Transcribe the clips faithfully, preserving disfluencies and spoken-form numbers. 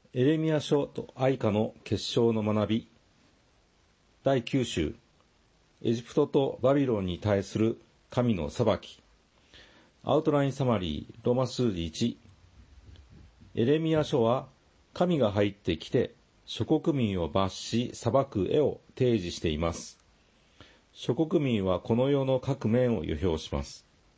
エレミヤ書と哀歌の結晶の学びだいきゅう週、エジプトとバビロンに対する神の裁き。アウトラインサマリー、ローマ数字いち。エレミヤ書は神が入ってきて諸国民を罰し裁く絵を提示しています。諸国民はこの世の各面を予表します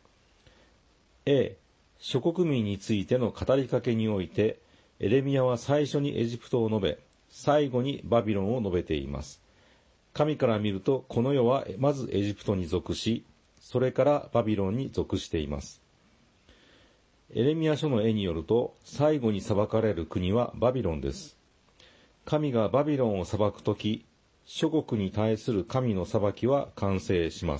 。A、諸国民についての語りかけにおいて、エレミヤは最初にエジプトを述べ、最後にバビロンを述べています。神から見ると、この世はまずエジプトに属し、それからバビロンに属しています。エレミヤ書の絵によると、最後に裁かれる国はバビロンです。神がバビロンを裁くとき、諸国に対する神の裁きは完成します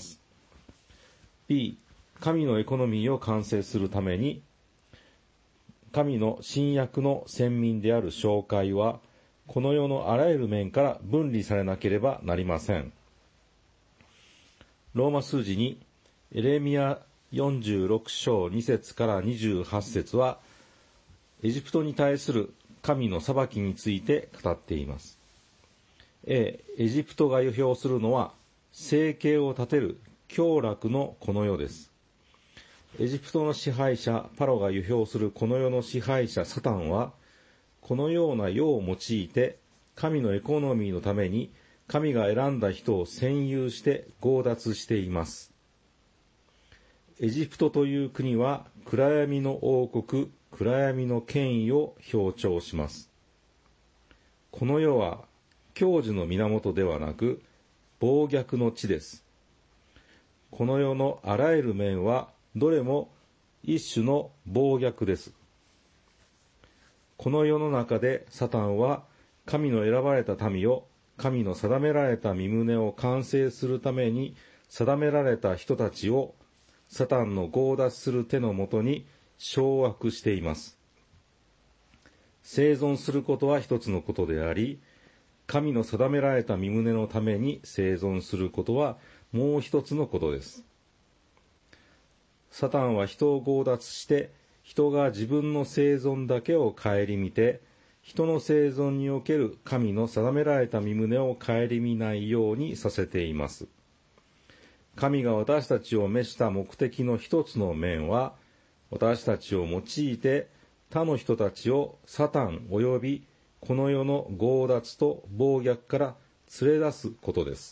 。B、神のエコノミーを完成するために、神の新約の先民である教会は、この世のあらゆる面から分離されなければなりません。ローマ数字に、エレミヤよんじゅうろく章に節からにじゅうはち節は、エジプトに対する神の裁きについて語っています。A、エジプトが予表するのは、生計を立てる享楽のこの世です。エジプトの支配者パロが予表するこの世の支配者サタンは、このような世を用いて神のエコノミーのために神が選んだ人を占有して強奪しています。エジプトという国は暗闇の王国、暗闇の権威を象徴します。この世は享受の源ではなく暴虐の地です。この世のあらゆる面はどれも一種の暴虐です。この世の中でサタンは神の選ばれた民を神の定められた身旨を完成するために定められた人たちをサタンの強奪する手のもとに掌握しています。生存することは一つのことであり、神の定められた身旨のために生存することはもう一つのことです。サタンは人を強奪して、人が自分の生存だけを顧みて、人の生存における神の定められた身旨を顧みないようにさせています。神が私たちを召した目的の一つの面は、私たちを用いて他の人たちをサタン及びこの世の強奪と暴虐から連れ出すことです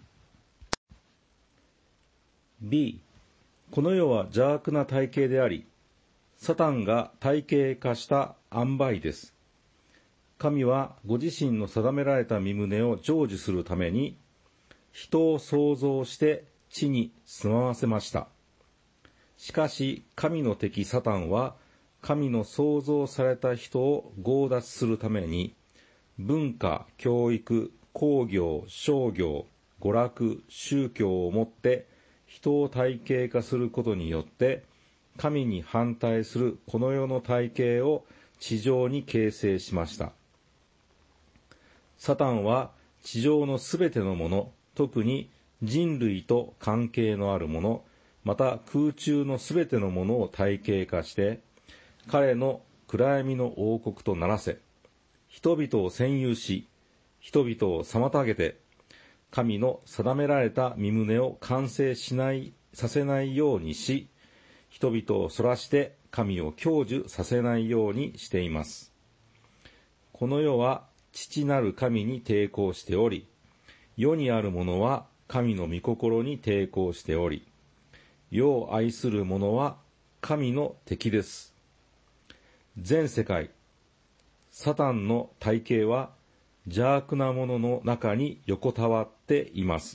。B、この世は邪悪な体系であり、サタンが体系化した塩梅です。神はご自身の定められた身旨を成就するために、人を創造して地に住まわせました。しかし、神の敵サタンは、神の創造された人を強奪するために、文化、教育、工業、商業、娯楽、宗教をもって、人を体系化することによって、神に反対するこの世の体系を地上に形成しました。サタンは地上のすべてのもの、特に人類と関係のあるもの、また空中のすべてのものを体系化して、彼の暗闇の王国とならせ、人々を占有し、人々を妨げて、神の定められた身旨を完成しない、させないようにし、人々をそらして神を享受させないようにしています。この世は父なる神に抵抗しており、世にあるものは神の御心に抵抗しており、世を愛する者は神の敵です。全世界、サタンの体系は邪悪なものの中に横たわっています。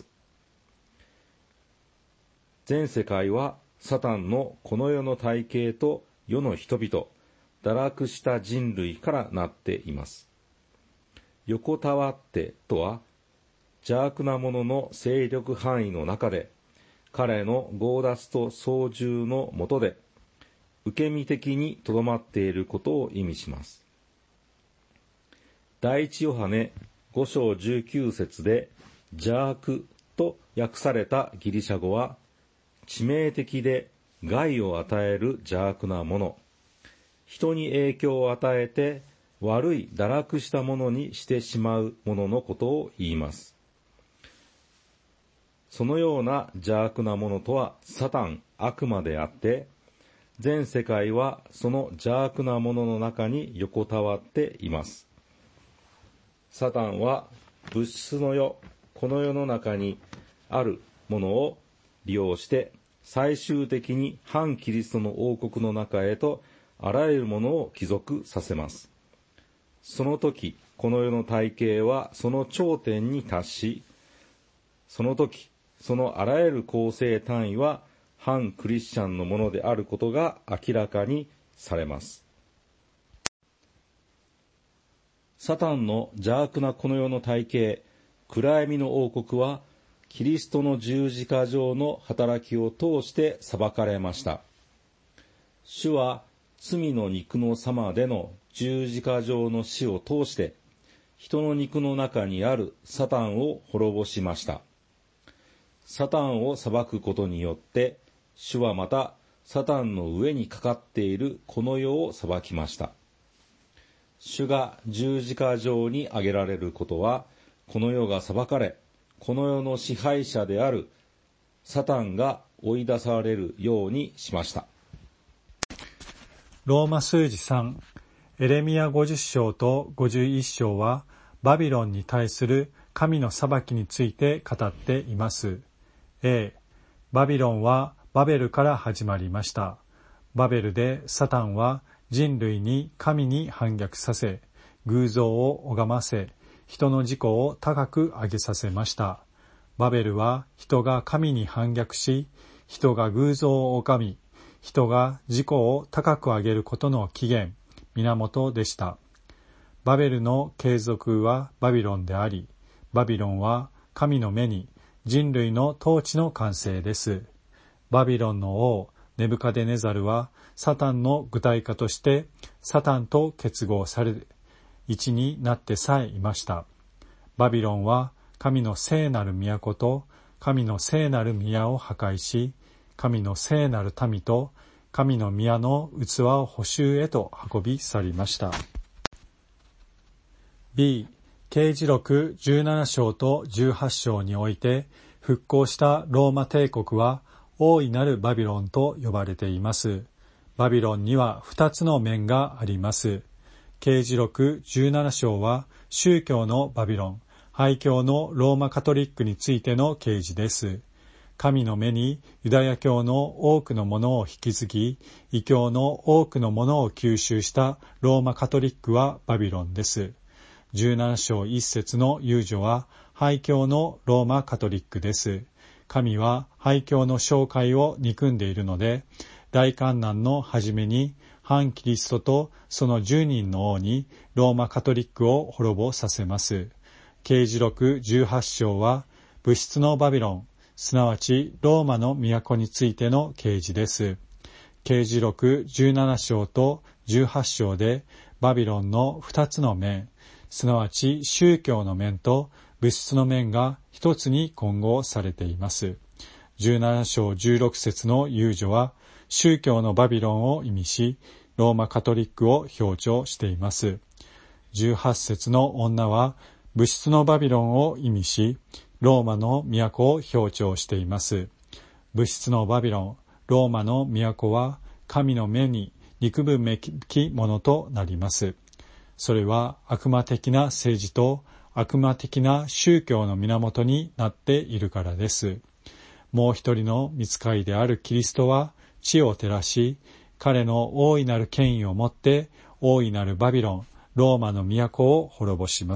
全世界はサタンのこの世の体系と世の人々、堕落した人類からなっています。横たわってとは、邪悪なものの勢力範囲の中で、彼の強奪と操縦の下で、受け身的にとどまっていることを意味します。第一ヨハネご章じゅうきゅう節で邪悪と訳されたギリシャ語は致命的で害を与える邪悪なもの、人に影響を与えて悪い堕落したものにしてしまうもののことを言います。そのような邪悪なものとはサタン、悪魔であって、全世界はその邪悪なものの中に横たわっています。サタンは物質の世、この世の中にあるものを利用して最終的に反キリストの王国の中へとあらゆるものを帰属させます。その時、この世の体系はその頂点に達し、その時、そのあらゆる構成単位は反クリスチャンのものであることが明らかにされます。サタンの邪悪なこの世の体系、暗闇の王国は、キリストの十字架上の働きを通して裁かれました。主は罪の肉の様での十字架上の死を通して、人の肉の中にあるサタンを滅ぼしました。サタンを裁くことによって、主はまたサタンの上にかかっているこの世を裁きました。主が十字架上に挙げられることは、この世が裁かれ、この世の支配者であるサタンが追い出されるようにしました。 ローマ数字さん、エレミヤごじゅっ章とごじゅういち章はバビロンに対する神の裁きについて語っています。A、バビロンはバベルから始まりました。バベルでサタンは人類に神に反逆させ、偶像を拝ませ、人の自己を高く上げさせました。バベルは人が神に反逆し、人が偶像を拝み、人が自己を高く上げることの起源、源でした。バベルの継続はバビロンであり、バビロンは神の目に人類の統治の完成です。バビロンの王、ネブカデネザルはサタンの具体化としてサタンと結合され、一になってさえいました。バビロンは神の聖なる都と神の聖なる宮を破壊し、神の聖なる民と神の宮の器を捕囚へと運び去りました。B、啓示録じゅうなな章とじゅうはち章において復興したローマ帝国は大いなるバビロンと呼ばれています。バビロンには二つの面があります。啓示録じゅうなな章は宗教のバビロン、廃教のローマカトリックについての啓示です。神の目にユダヤ教の多くのものを引き継ぎ、異教の多くのものを吸収したローマカトリックはバビロンです。じゅうなな章一節の遊女は廃教のローマカトリックです。神は廃教の紹介を憎んでいるので、大観難の初めに反キリストとその十人の王にローマカトリックを滅ぼさせます。啓示録じゅうはち章は物質のバビロン、すなわちローマの都についての啓示です。啓示録じゅうなな章とじゅうはち章でバビロンの二つの面、すなわち宗教の面と物質の面が一つに混合されています。じゅうなな章じゅうろく節の遊女は宗教のバビロンを意味し、ローマカトリックを強調しています。じゅうはち節の女は物質のバビロンを意味し、ローマの都を強調しています。物質のバビロン、ローマの都は神の目に憎むべきものとなります。それは悪魔的な政治と悪魔的な宗教の源になっているからです。もう一人の御使いであるキリストは地を照らし、彼の大いなる権威をもって大いなるバビロン、ローマの都を滅ぼします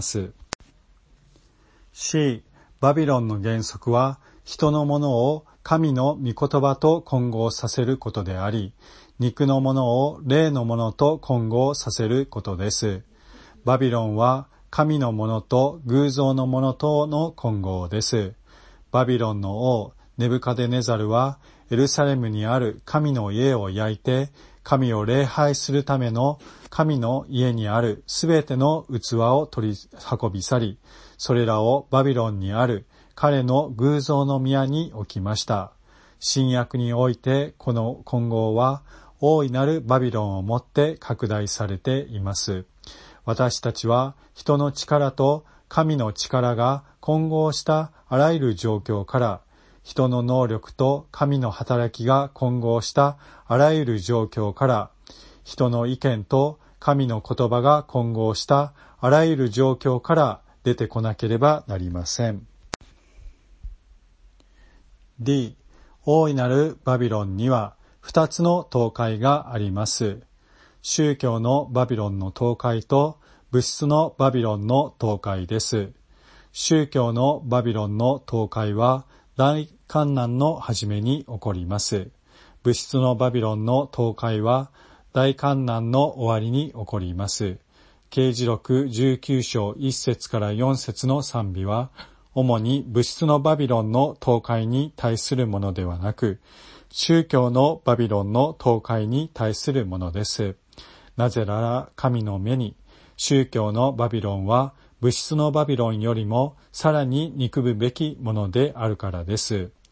。C、バビロンの原則は人のものを神の御言葉と混合させることであり、肉のものを霊のものと混合させることです。バビロンは神のものと偶像のものとの混合です。バビロンの王ネブカデネザルはエルサレムにある神の家を焼いて、神を礼拝するための神の家にあるすべての器を取り運び去り、それらをバビロンにある彼の偶像の宮に置きました。新約においてこの混合は大いなるバビロンをもって拡大されています。 私たちは人の力と神の力が混合したあらゆる状況から、人の能力と神の働きが混合したあらゆる状況から、人の意見と神の言葉が混合したあらゆる状況から出てこなければなりません。D、大いなるバビロンには二つの倒壊があります。宗教のバビロンの倒壊と物質のバビロンの倒壊です。宗教のバビロンの倒壊は大患難の初めに起こります。物質のバビロンの倒壊は大患難の終わりに起こります。啓示録じゅうきゅう章いち節からよん節の賛美は、主に物質のバビロンの倒壊に対するものではなく、宗教のバビロンの倒壊に対するものです。なぜなら神の目に、宗教のバビロンは物質のバビロンよりもさらに憎むべきものであるからです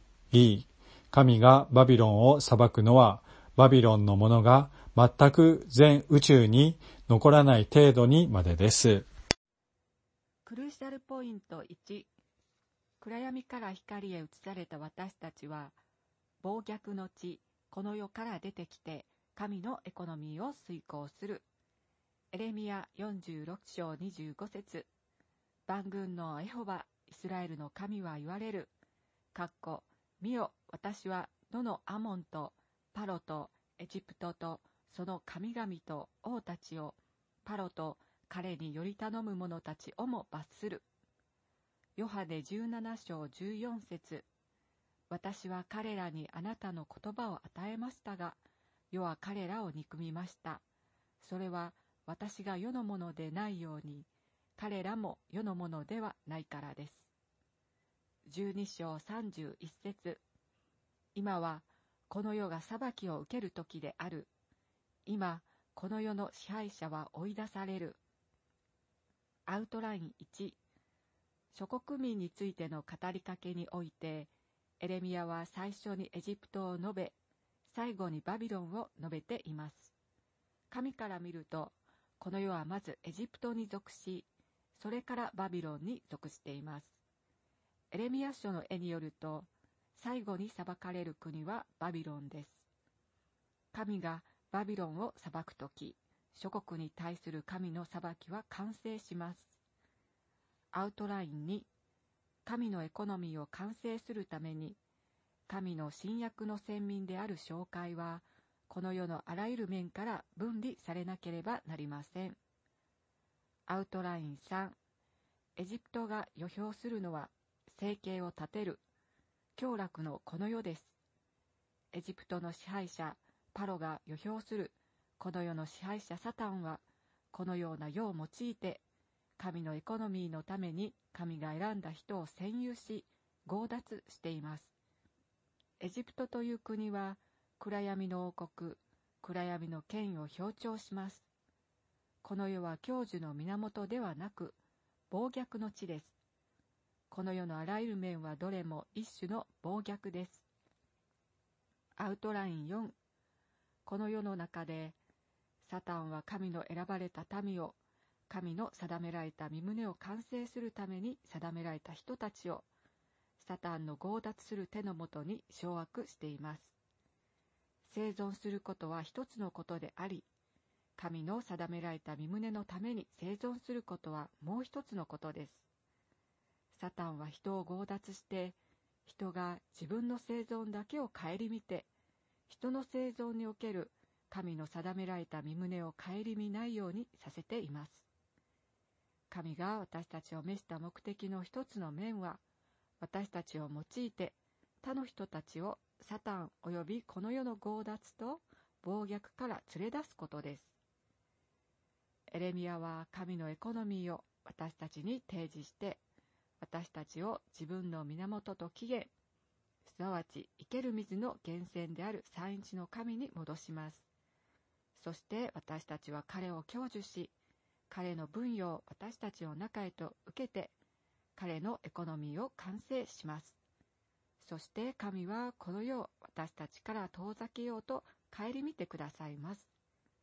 。E、神がバビロンを裁くのは、バビロンのものが全く全宇宙に残らない程度にまでです。 クルーシャルポイントいち、暗闇から光へ移された私たちは、暴虐の地、この世から出てきて、神のエコノミーを遂行する。エレミヤよんじゅうろく章にじゅうご節、万軍のエホバ、イスラエルの神は言われる。かっこ、見よ、私は野のアモンとパロとエジプトとその神々と王たちを、パロと彼により頼む者たちをも罰する。ヨハネじゅうなな章じゅうよん節、私は彼らにあなたの言葉を与えましたが、世は彼らを憎みました。それは私が世のものでないように、彼らも世のものではないからです。じゅうに章さんじゅういち節、今はこの世が裁きを受ける時である。今、この世の支配者は追い出される。アウトラインいち、諸国民についての語りかけにおいて、エレミヤは最初にエジプトを述べ、最後にバビロンを述べています。神から見ると、この世はまずエジプトに属し、それからバビロンに属しています。エレミヤ書の絵によると、最後に裁かれる国はバビロンです。神がバビロンを裁くとき、諸国に対する神の裁きは完成します。アウトラインに、神のエコノミーを完成するために、神の新約の先民である教会は、この世のあらゆる面から分離されなければなりません。アウトラインさん、エジプトが予表するのは、生計を立てる、享楽のこの世です。エジプトの支配者、パロが予表する、この世の支配者サタンは、このような世を用いて、神のエコノミーのために神が選んだ人を占有し、強奪しています。エジプトという国は、暗闇の王国、暗闇の権威を象徴します。この世は享受の源ではなく、暴虐の地です。この世のあらゆる面はどれも一種の暴虐です。アウトラインよん、この世の中で、サタンは神の選ばれた民を、神の定められた身旨を完成するために定められた人たちを、サタンの強奪する手のもとに掌握しています。生存することは一つのことであり、神の定められた身旨のために生存することはもう一つのことです。サタンは人を強奪して、人が自分の生存だけを顧みて、人の生存における神の定められた身旨を顧みないようにさせています。神が私たちを召した目的の一つの面は、私たちを用いて他の人たちをサタンおよびこの世の強奪と暴虐から連れ出すことです。エレミヤは神のエコノミーを私たちに提示して、私たちを自分の源と起源、すなわち生ける水の源泉である三一の神に戻します。そして私たちは彼を享受し、彼の分与を私たちの中へと受けて、彼のエコノミーを完成します。そして神はこの世を私たちから遠ざけようと顧みてくださいます。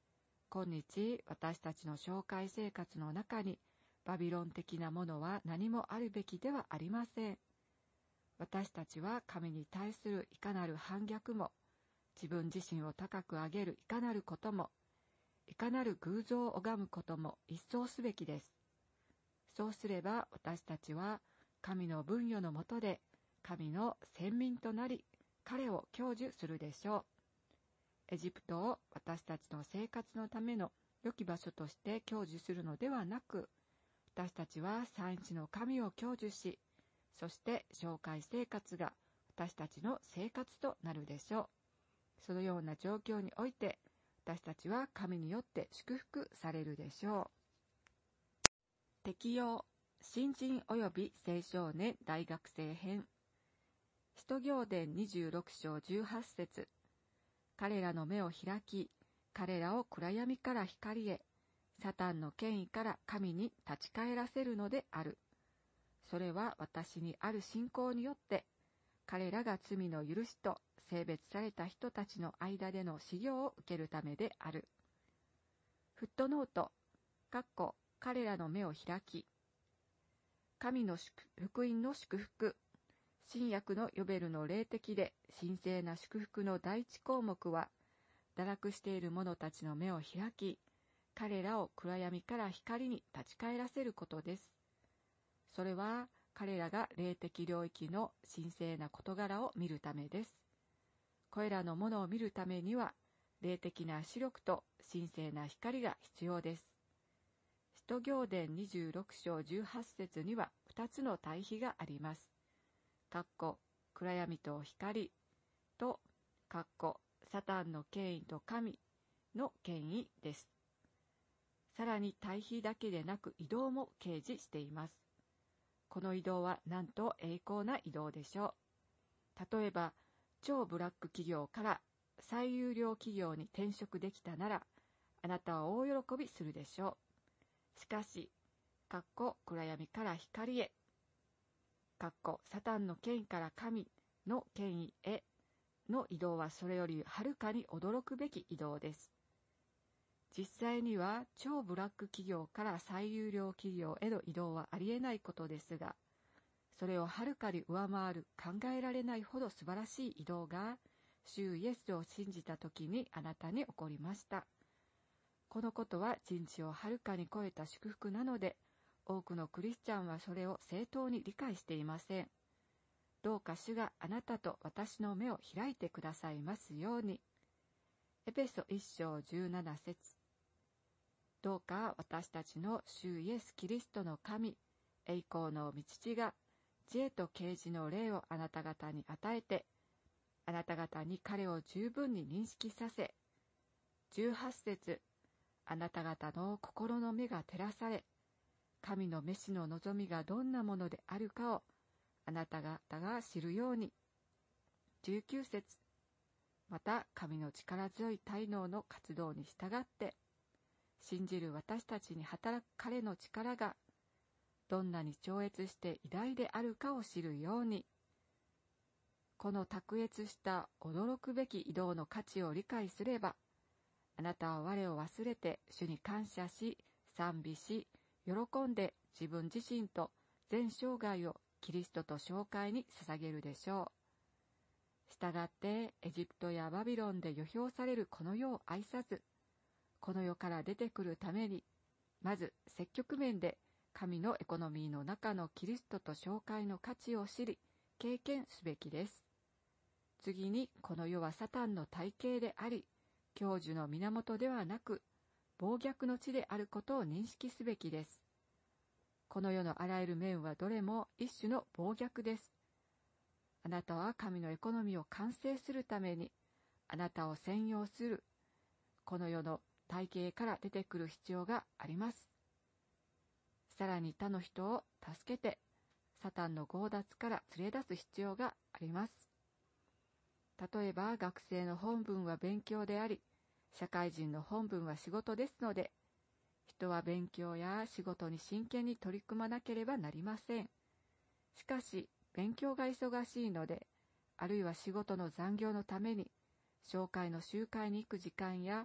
今日私たちの紹介生活の中にバビロン的なものは何もあるべきではありません。私たちは神に対するいかなる反逆も、自分自身を高く上げるいかなることも、いかなる偶像を拝むことも一掃すべきです。そうすれば私たちは神の分与のもとで神の先民となり、彼を享受するでしょう。エジプトを私たちの生活のための良き場所として享受するのではなく、私たちは三一の神を享受し、そして紹介生活が私たちの生活となるでしょう。そのような状況において、私たちは神によって祝福されるでしょう。適用、新人及び青少年大学生編。使徒行伝にじゅうろく章じゅうはち節。彼らの目を開き、彼らを暗闇から光へ、サタンの権威から神に立ち返らせるのである。それは私にある信仰によって、彼らが罪の許しと性別された人たちの間での修行を受けるためである。フットノート、かっこ彼らの目を開き。神の福音の祝福、新約のヨベルの霊的で神聖な祝福の第一項目は、堕落している者たちの目を開き、彼らを暗闇から光に立ち返らせることです。それは彼らが霊的領域の神聖な事柄を見るためです。これらのものを見るためには、霊的な視力と神聖な光が必要です。使徒行伝にじゅうろく章じゅうはち節にはふたつの対比があります。かっこ暗闇と光と、かっこサタンの権威と神の権威です。さらに対比だけでなく移動も掲示しています。この移動はなんと栄光な移動でしょう。例えば、超ブラック企業から最有料企業に転職できたなら、あなたは大喜びするでしょう。しかし、かっこ暗闇から光へ、かっこサタンの権威から神の権威への移動はそれよりはるかに驚くべき移動です。実際には超ブラック企業から最有料企業への移動はありえないことですが、それをはるかに上回る考えられないほど素晴らしい移動が、主イエスを信じた時にあなたに起こりました。このことは人知をはるかに超えた祝福なので、多くのクリスチャンはそれを正当に理解していません。どうか主があなたと私の目を開いてくださいますように。エペソいち章じゅうなな節。どうか私たちの主イエス・キリストの神、栄光の御父が、知恵と啓示の霊をあなた方に与えて、あなた方に彼を十分に認識させ、じゅうはち節、あなた方の心の目が照らされ、神の召しの望みがどんなものであるかをあなた方が知るように。じゅうきゅう節、また神の力強い大能の活動に従って、信じる私たちに働く彼の力がどんなに超越して偉大であるかを知るように。この卓越した驚くべき移動の価値を理解すれば、あなたは我を忘れて主に感謝し、賛美し、喜んで自分自身と全生涯をキリストと紹介に捧げるでしょう。したがってエジプトやバビロンで予表されるこの世を愛さず、この世から出てくるために、まず積極面で神のエコノミーの中のキリストと紹介の価値を知り、経験すべきです。次に、この世はサタンの体系であり、享受の源ではなく、暴虐の地であることを認識すべきです。この世のあらゆる面はどれも一種の暴虐です。あなたは神のエコノミーを完成するために、あなたを専用する、この世の体系から出てくる必要があります。さらに他の人を助けて、サタンの強奪から連れ出す必要があります。例えば、学生の本分は勉強であり、社会人の本分は仕事ですので、人は勉強や仕事に真剣に取り組まなければなりません。しかし、勉強が忙しいので、あるいは仕事の残業のために、教会の集会に行く時間や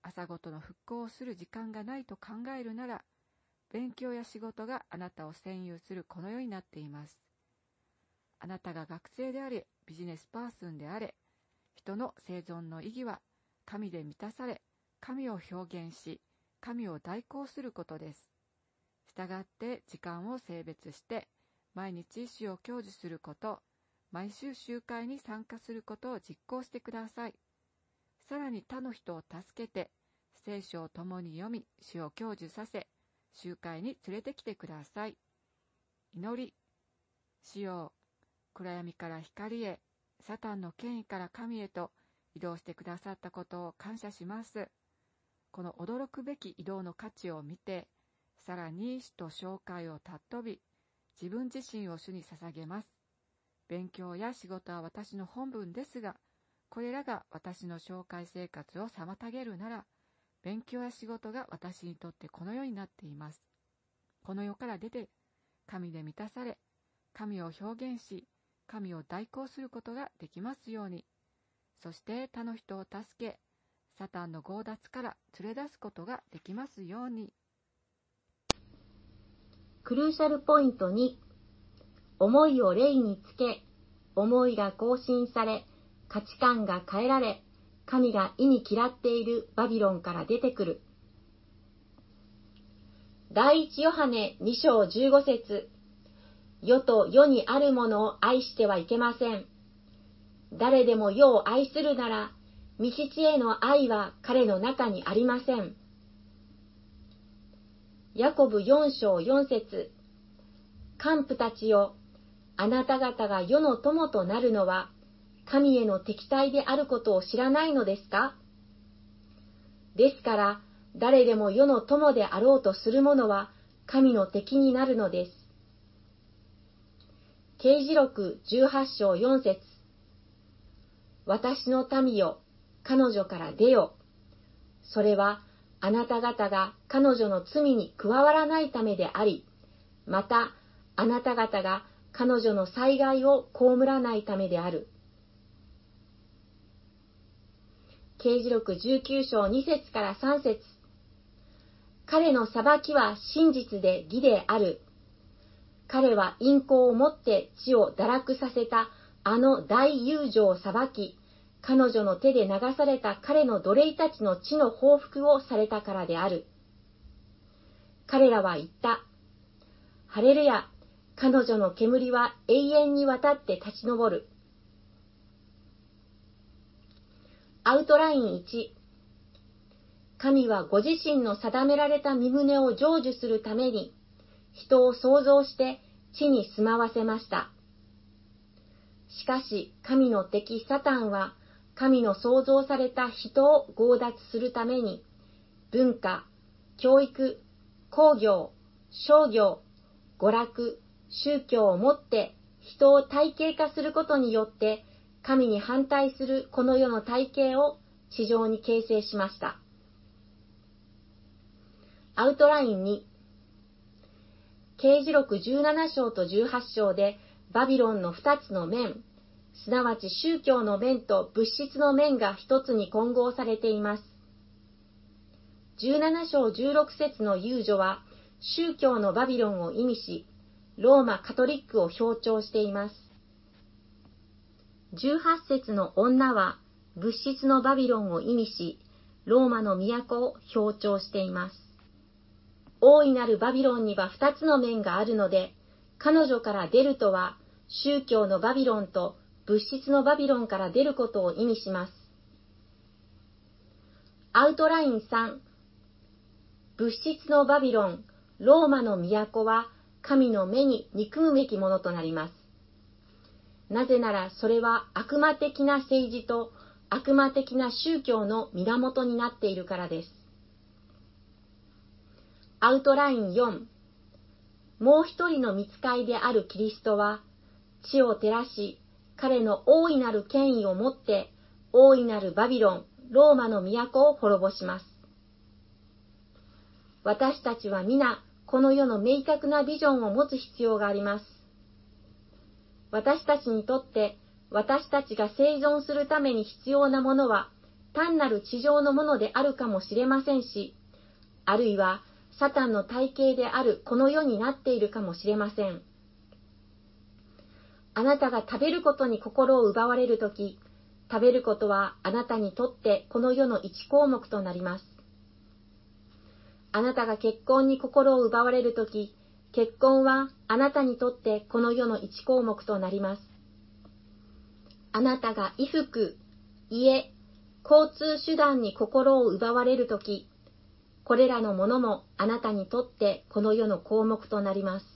朝ごとの復興をする時間がないと考えるなら、勉強や仕事があなたを占有するこの世になっています。あなたが学生であれ、ビジネスパーソンであれ、人の生存の意義は神で満たされ、神を表現し、神を代行することです。したがって時間を性別して、毎日主を享受すること、毎週集会に参加することを実行してください。さらに他の人を助けて、聖書を共に読み、主を享受させ、集会に連れてきてください。祈り、主よ、暗闇から光へ、サタンの権威から神へと移動してくださったことを感謝します。この驚くべき移動の価値を見て、さらに主と紹介を尊び、自分自身を主に捧げます。勉強や仕事は私の本分ですが、これらが私の紹介生活を妨げるなら、勉強や仕事が私にとってこの世になっています。この世から出て、神で満たされ、神を表現し、神を代行することができますように。そして他の人を助け、サタンの強奪から連れ出すことができますように。 クルーシャルポイントに、思いを霊につけ、思いが更新され、価値観が変えられ、神が意に嫌っているバビロンから出てくる。第一ヨハネに章じゅうご節、世と世にあるものを愛してはいけません。誰でも世を愛するなら、御父への愛は彼の中にありません。ヤコブよん章よん節、幹部たちよ、あなた方が世の友となるのは、神への敵対であることを知らないのですか？ですから、誰でも世の友であろうとする者は、神の敵になるのです。啓示録じゅうはち章よん節、私の民よ、彼女から出よ。それは、あなた方が彼女の罪に加わらないためであり、また、あなた方が彼女の災害を被らないためである。啓示録じゅうきゅう章に節からさん節、彼の裁きは真実で義である。彼は陰行をもって地を堕落させたあの大遊女を裁き、彼女の手で流された彼の奴隷たちの地の報復をされたからである。彼らは言った。ハレルヤ、彼女の煙は永遠にわたって立ち上る。アウトラインいち、神はご自身の定められた御胸を成就するために、人を創造して地に住まわせました。しかし、神の敵サタンは、神の創造された人を強奪するために、文化、教育、工業、商業、娯楽、宗教をもって人を体系化することによって、神に反対するこの世の体系を地上に形成しました。アウトラインに、啓示録じゅうなな章とじゅうはち章でバビロンの二つの面、すなわち宗教の面と物質の面が一つに混合されています。じゅうなな章じゅうろく節の遊女は宗教のバビロンを意味し、ローマカトリックを象徴しています。じゅうはち節の女は物質のバビロンを意味し、ローマの都を象徴しています。大いなるバビロンには二つの面があるので、彼女から出るとは宗教のバビロンと物質のバビロンから出ることを意味します。アウトラインさん、物質のバビロン、ローマの都は神の目に憎むべきものとなります。なぜならそれは悪魔的な政治と悪魔的な宗教の源になっているからです。アウトラインよん、もう一人の御使いであるキリストは、地を照らし、彼の大いなる権威をもって、大いなるバビロン、ローマの都を滅ぼします。私たちは皆、この世の明確なビジョンを持つ必要があります。私たちにとって、私たちが生存するために必要なものは、 単なる地上のものであるかもしれませんし、あるいはサタンの体系であるこの世になっているかもしれません。あなたが食べることに心を奪われるとき、食べることはあなたにとってこの世の一項目となります。あなたが結婚に心を奪われるとき、結婚はあなたにとってこの世の一項目となります。あなたが衣服、家、交通手段に心を奪われるとき、これらのものもあなたにとってこの世の項目となります。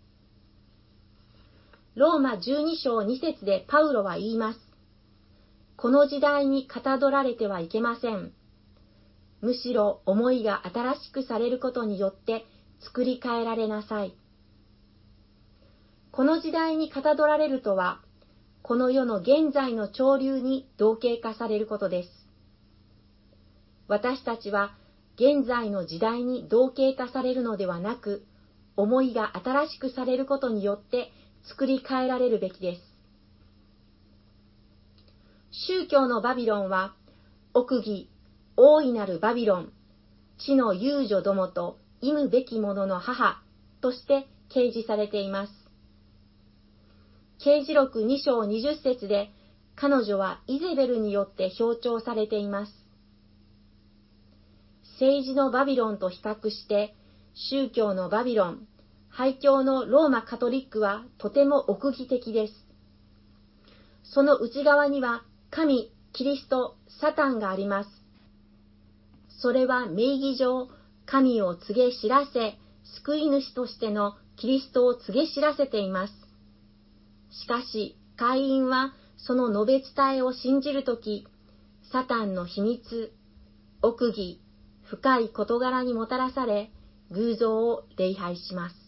ローマじゅうに章に節でパウロは言います。この時代にかたどられてはいけません。むしろ思いが新しくされることによって作り変えられなさい。この時代にかたどられるとは、この世の現在の潮流に同型化されることです。私たちは現在の時代に同型化されるのではなく、思いが新しくされることによって作り変えられるべきです。宗教のバビロンは、奥義、大いなるバビロン、地の遊女どもと忌むべき者の母として掲示されています。啓示録に章にじゅっ節で、彼女はイゼベルによって表彰されています。政治のバビロンと比較して、宗教のバビロン、廃教のローマカトリックはとても奥義的です。その内側には神、キリスト、サタンがあります。それは名義上、神を告げ知らせ、救い主としてのキリストを告げ知らせています。しかし、会員はその述べ伝えを信じるとき、サタンの秘密、奥義、深い事柄にもたらされ、偶像を礼拝します。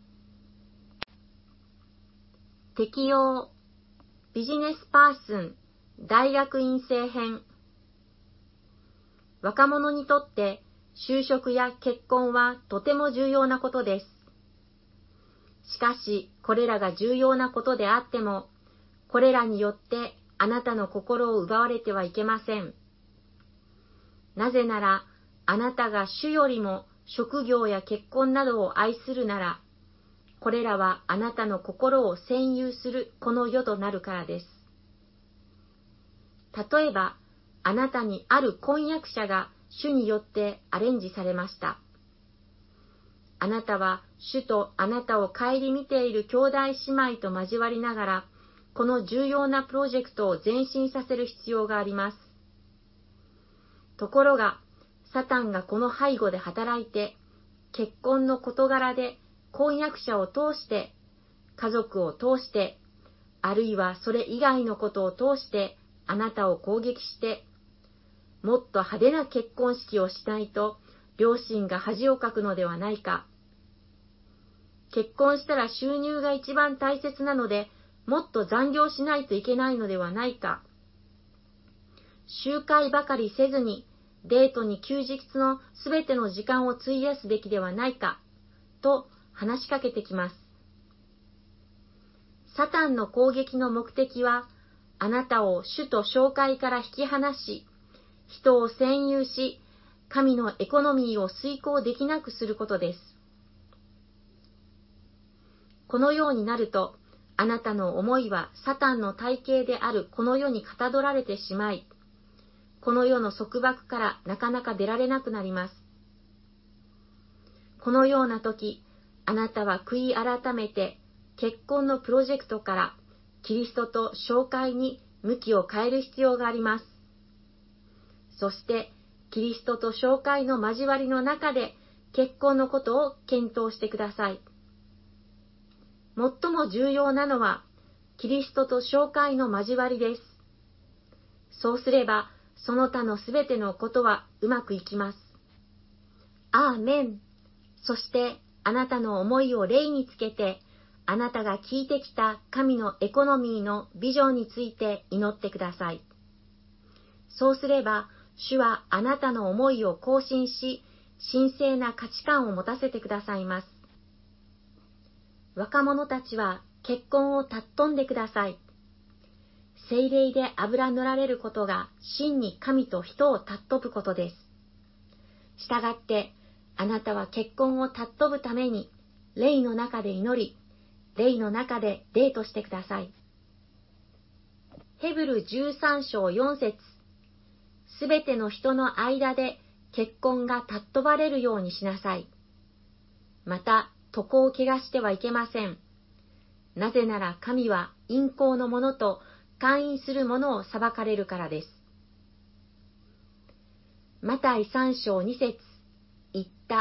適用、ビジネスパーソン、大学院生編。若者にとって就職や結婚はとても重要なことです。しかし、これらが重要なことであっても、これらによってあなたの心を奪われてはいけません。なぜなら、あなたが主よりも職業や結婚などを愛するなら、これらはあなたの心を占有するこの世となるからです。例えば、あなたにある婚約者が主によってアレンジされました。あなたは主とあなたを顧みている兄弟姉妹と交わりながら、この重要なプロジェクトを前進させる必要があります。ところが、サタンがこの背後で働いて、結婚の事柄で婚約者を通して、家族を通して、あるいはそれ以外のことを通して、あなたを攻撃して、もっと派手な結婚式をしないと、両親が恥をかくのではないか。結婚したら収入が一番大切なので、もっと残業しないといけないのではないか。集会ばかりせずに、デートに休日のすべての時間を費やすべきではないか、と話しかけてきます。サタンの攻撃の目的は、あなたを主と教会から引き離し、人を占有し、神のエコノミーを遂行できなくすることです。このようになると、あなたの思いはサタンの体系であるこの世にかたどられてしまい、この世の束縛からなかなか出られなくなります。このような時、あなたは悔い改めて、結婚のプロジェクトからキリストと教会に向きを変える必要があります。そして、キリストと教会の交わりの中で結婚のことを検討してください。最も重要なのは、キリストと教会の交わりです。そうすれば、その他のすべてのことはうまくいきます。アーメン。そして、あなたの思いを霊につけて、あなたが聞いてきた神のエコノミーのビジョンについて祈ってください。そうすれば、主はあなたの思いを更新し、神聖な価値観を持たせてくださいます。若者たちは結婚を尊んでください。 聖霊で油塗られることが真に神と人を尊ぶことです。したがって、あなたは結婚を尊ぶために、霊の中で祈り、霊の中でデートしてください。ヘブルじゅうさん章よん節、すべての人の間で結婚が尊ばれるようにしなさい。また、床を汚してはいけません。なぜなら神は陰行の者と姦淫する者を裁かれるからです。マタイさん章に節、言った。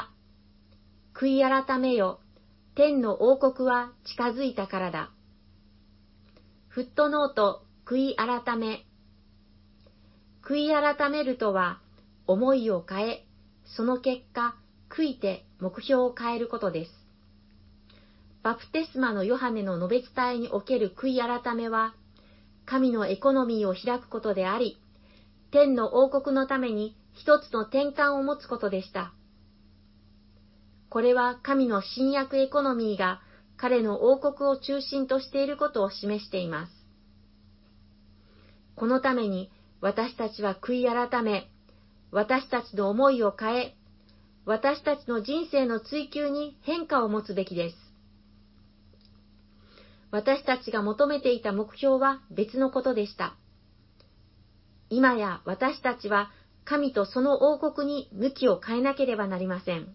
悔い改めよ、天の王国は近づいたからだ。フットノート、悔い改め。悔い改めるとは、思いを変え、その結果、悔いて目標を変えることです。バプテスマのヨハネの述べ伝えにおける悔い改めは、神のエコノミーを開くことであり、天の王国のために一つの転換を持つことでした。これは神の新約エコノミーが彼の王国を中心としていることを示しています。このために私たちは悔い改め、私たちの思いを変え、私たちの人生の追求に変化を持つべきです。私たちが求めていた目標は別のことでした。今や私たちは神とその王国に向きを変えなければなりません。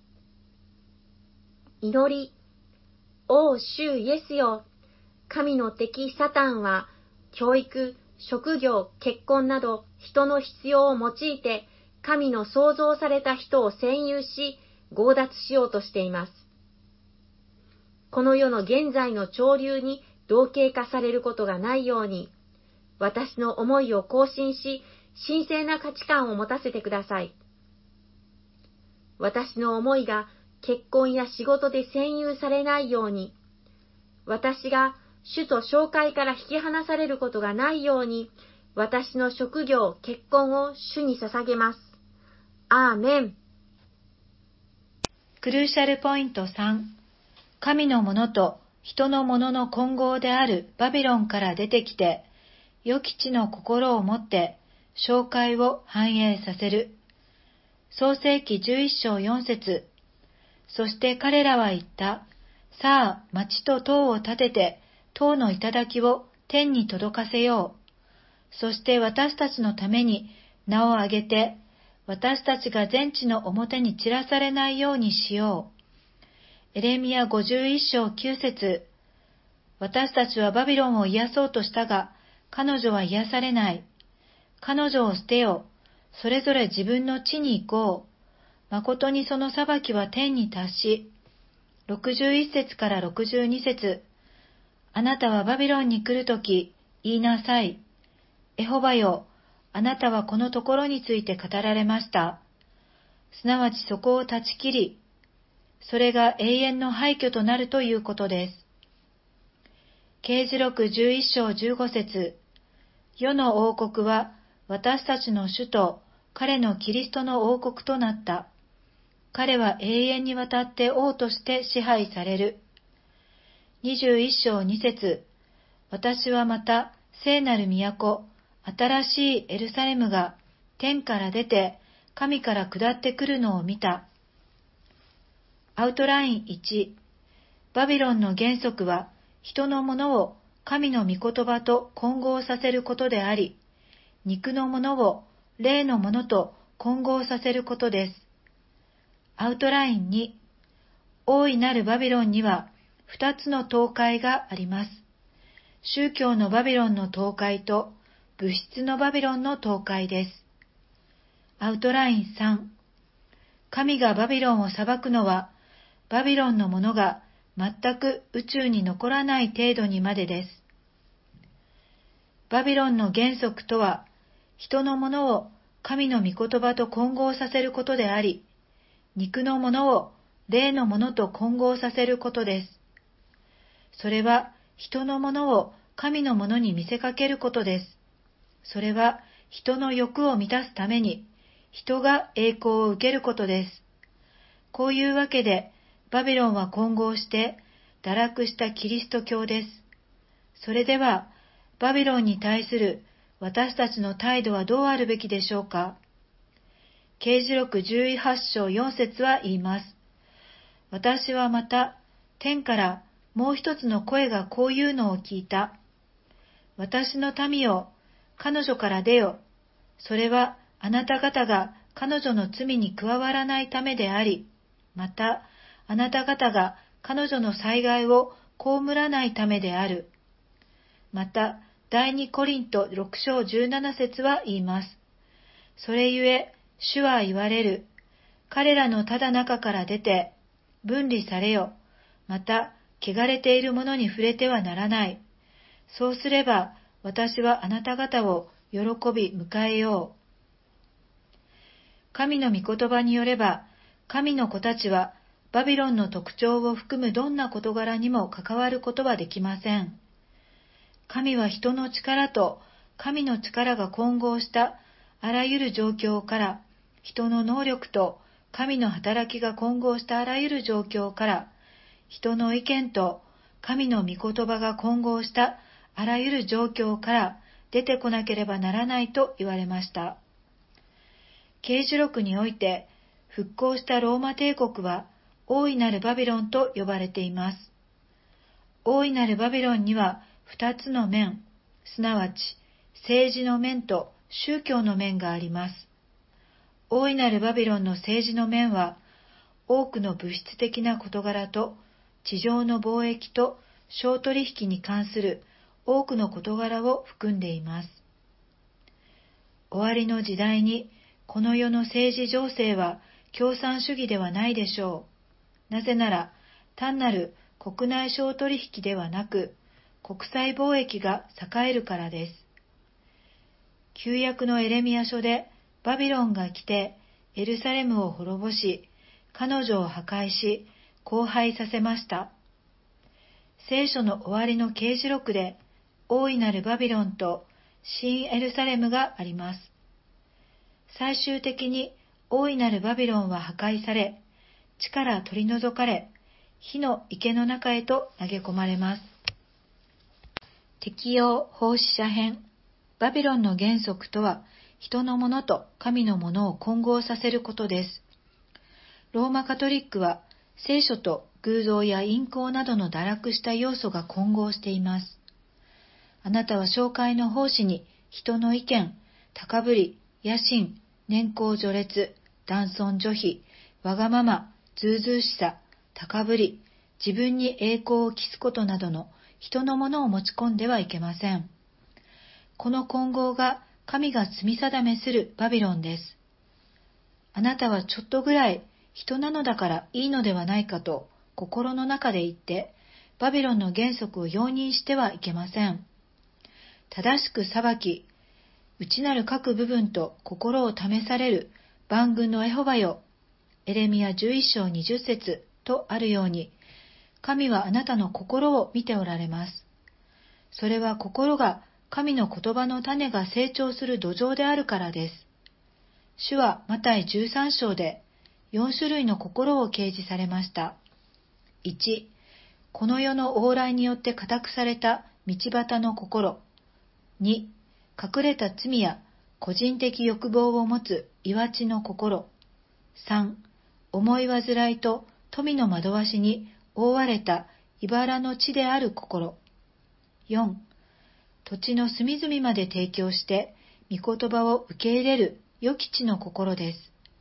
祈り、お主イエスよ、神の敵サタンは教育、職業、結婚など人の必要を用いて神の創造された人を占有し強奪しようとしています。この世の現在の潮流に同型化されることがないように、私の思いを更新し、神聖な価値観を持たせてください。私の思いが結婚や仕事で占有されないように、私が主と紹介から引き離されることがないように、私の職業、結婚を主に捧げます。アーメン。 クルーシャルポイントさん、神のものと人のものの混合であるバビロンから出てきて、良き地の心を持って紹介を繁栄させる。創世記じゅういっ章よん節、そして彼らは言った。さあ、町と塔を建てて、塔の頂を天に届かせよう。そして私たちのために名を挙げて、私たちが全地の表に散らされないようにしよう。エレミヤごじゅういっ章きゅう節、私たちはバビロンを癒そうとしたが、彼女は癒されない。彼女を捨てよ。それぞれ自分の地に行こう。誠にその裁きは天に達し、ろくじゅういっ節からろくじゅうに節、あなたはバビロンに来るとき、言いなさい。エホバよ、あなたはこのところについて語られました。すなわちそこを断ち切り、それが永遠の廃墟となるということです。啓示録じゅういっ章じゅうご節、世の王国は私たちの主と彼のキリストの王国となった。彼は永遠にわたって王として支配される。にじゅういっ章に節、私はまた聖なる都、新しいエルサレムが天から出て神から下ってくるのを見た。アウトラインいち、バビロンの原則は人のものを神の御言葉と混合させることであり、肉のものを霊のものと混合させることです。アウトラインに、大いなるバビロンには二つの倒壊があります。宗教のバビロンの倒壊と物質のバビロンの倒壊です。アウトラインさん、神がバビロンを裁くのは、バビロンのものが全く宇宙に残らない程度にまでです。バビロンの原則とは、人のものを神の御言葉と混合させることであり、肉のものを霊のものと混合させることです。それは人のものを神のものに見せかけることです。それは人の欲を満たすために人が栄光を受けることです。こういうわけでバビロンは混合して堕落したキリスト教です。それではバビロンに対する私たちの態度はどうあるべきでしょうか。啓示録じゅうはち章よん節は言います。私はまた天からもう一つの声がこういうのを聞いた。私の民よ、彼女から出よ。それはあなた方が彼女の罪に加わらないためであり、またあなた方が彼女の災害を被らないためである。また第二コリントろく章じゅうなな節は言います。それゆえ主は言われる。彼らのただ中から出て分離されよ。また汚れているものに触れてはならない。そうすれば私はあなた方を喜び迎えよう。神の御言葉によれば、神の子たちはバビロンの特徴を含むどんな事柄にも関わることはできません。神は人の力と神の力が混合したあらゆる状況から、人の能力と神の働きが混合したあらゆる状況から、人の意見と神の御言葉が混合したあらゆる状況から出てこなければならないと言われました。啓示録において復興したローマ帝国は大いなるバビロンと呼ばれています。大いなるバビロンには二つの面、すなわち政治の面と宗教の面があります。大いなるバビロンの政治の面は、多くの物質的な事柄と地上の貿易と商取引に関する多くの事柄を含んでいます。終わりの時代にこの世の政治情勢は共産主義ではないでしょう。なぜなら単なる国内商取引ではなく、国際貿易が栄えるからです。旧約のエレミヤ書でバビロンが来てエルサレムを滅ぼし、彼女を破壊し、荒廃させました。聖書の終わりの啓示録で大いなるバビロンと新エルサレムがあります。最終的に大いなるバビロンは破壊され、地から取り除かれ、火の池の中へと投げ込まれます。適用奉仕者編。バビロンの原則とは、人のものと神のものを混合させることです。ローマカトリックは、聖書と偶像や陰行などの堕落した要素が混合しています。あなたは教会の奉仕に人の意見、高ぶり、野心、年功序列、男尊女卑、わがまま、ずうずうしさ、高ぶり、自分に栄光を期すことなどの人のものを持ち込んではいけません。この混合が神が罪定めするバビロンです。あなたはちょっとぐらい人なのだからいいのではないかと心の中で言って、バビロンの原則を容認してはいけません。正しく裁き、内なる各部分と心を試される万軍のエホバよ、エレミヤじゅういち章にじゅう節とあるように、神はあなたの心を見ておられます。それは心が神の言葉の種が成長する土壌であるからです。主はマタイじゅうさん章でよん種類の心を掲示されました。いち、この世の往来によって固くされた道端の心。に、隠れた罪や個人的欲望を持つ岩地の心。さん、思い煩いと富の惑わしに覆われた茨の地である心。よん、土地の隅々まで提供して御言葉を受け入れる良き地の心です。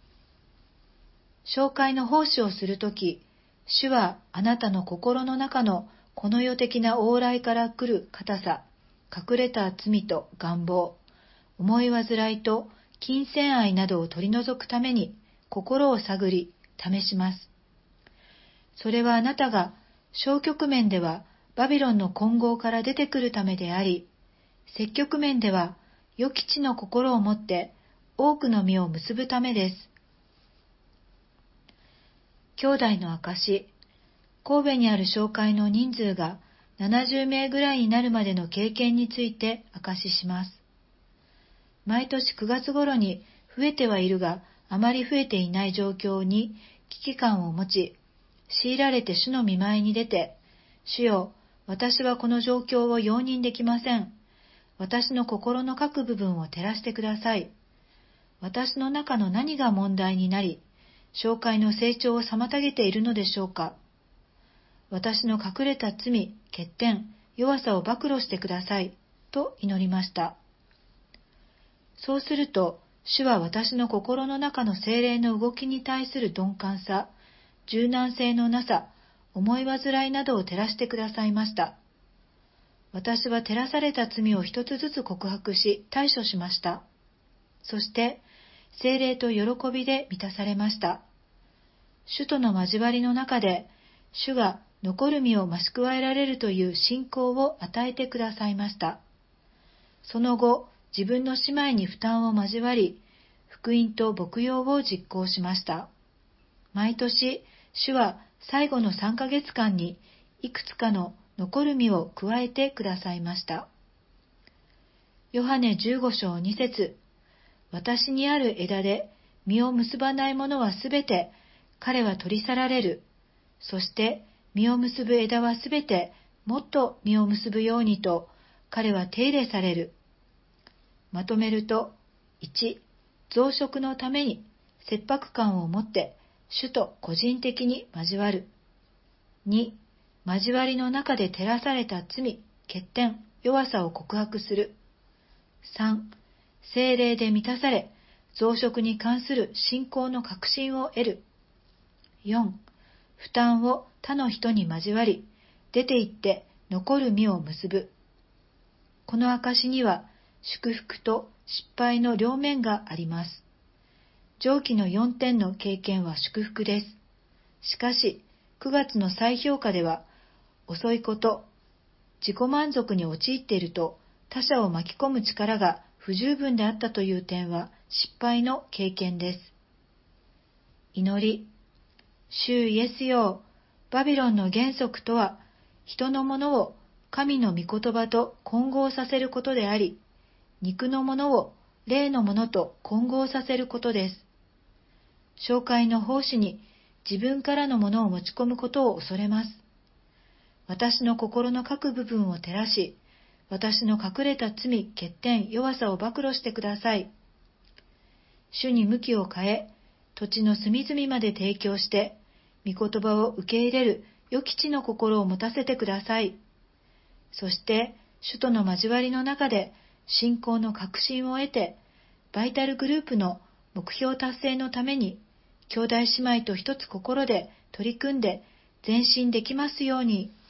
教会の奉仕をするとき、主はあなたの心の中のこの世的な往来から来る硬さ、隠れた罪と願望、思い煩いと金銭愛などを取り除くために心を探り、試します。それはあなたが消極面ではバビロンの混合から出てくるためであり、積極面では良き地の心を持って多くの実を結ぶためです。兄弟の証、神戸にある教会の人数がななじゅうめいぐらいになるまでの経験について証しします。毎年くがつ頃に増えてはいるがあまり増えていない状況に危機感を持ち、強いられて主の御前に出て、主よ、私はこの状況を容認できません。 私の心の各部分を照らしてください。私の中の何が問題になり、教会の成長を妨げているのでしょうか。私の隠れた罪、欠点、弱さを暴露してください、と祈りました。そうすると、主は私の心の中の精霊の動きに対する鈍感さ、柔軟性のなさ、思い煩いなどを照らしてくださいました。私は照らされた罪を一つずつ告白し、対処しました。そして、聖霊と喜びで満たされました。主との交わりの中で、主が残る身を増し加えられるという信仰を与えてくださいました。その後、自分の姉妹に負担を交わり、福音と牧養を実行しました。毎年、主は最後のさんかげつかんにいくつかの残る実を加えてくださいました。ヨハネじゅうご章に節、私にある枝で実を結ばないものはすべて彼は取り去られる。そして実を結ぶ枝はすべてもっと実を結ぶようにと彼は手入れされる。まとめると、いち、増殖のために切迫感を持って主と個人的に交わる。に、交わりの中で照らされた罪、欠点、弱さを告白する。さん、聖霊で満たされ、増殖に関する信仰の確信を得る。よん、負担を他の人に交わり、出て行って残る実を結ぶ。この証には、祝福と失敗の両面があります。上記のよんてんの経験は祝福です。しかし、くがつの再評価では、遅いこと、自己満足に陥っていると他者を巻き込む力が不十分であったという点は失敗の経験です。祈り、主イエスよ、バビロンの原則とは、人のものを神の御言葉と混合させることであり、肉のものを霊のものと混合させることです。教会の奉仕に自分からのものを持ち込むことを恐れます。私の心の各部分を照らし、私の隠れた罪、欠点、弱さを暴露してください。主に向きを変え、土地の隅々まで提供して、御言葉を受け入れる良き地の心を持たせてください。そして、主との交わりの中で、信仰の確信を得て、バイタルグループの目標達成のために、兄弟姉妹と一つ心で取り組んで前進できますように。